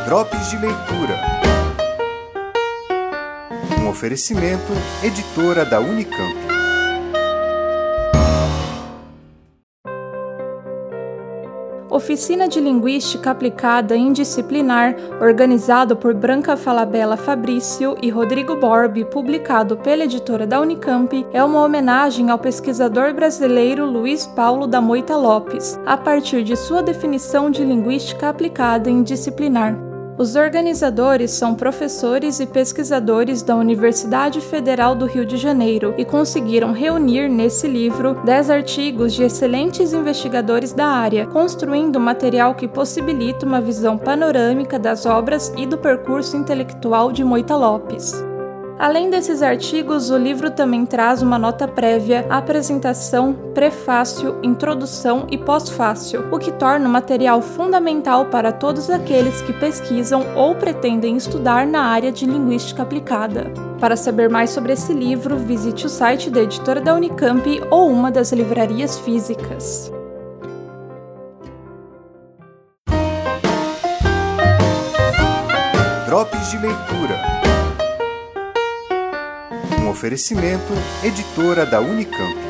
Drops de Leitura. Um oferecimento, editora da Unicamp. Oficina de Linguística Aplicada Indisciplinar, organizado por Branca Falabella Fabrício e Rodrigo Borbi, publicado pela editora da Unicamp, é uma homenagem ao pesquisador brasileiro Luiz Paulo da Moita Lopes, a partir de sua definição de linguística aplicada indisciplinar. Os organizadores são professores e pesquisadores da Universidade Federal do Rio de Janeiro e conseguiram reunir nesse livro 10 artigos de excelentes investigadores da área, construindo material que possibilita uma visão panorâmica das obras e do percurso intelectual de Moita Lopes. Além desses artigos, o livro também traz uma nota prévia, apresentação, prefácio, introdução e pós-fácio, o que torna o material fundamental para todos aqueles que pesquisam ou pretendem estudar na área de linguística aplicada. Para saber mais sobre esse livro, visite o site da editora da Unicamp ou uma das livrarias físicas. Drops de Leitura. Um oferecimento, editora da Unicamp.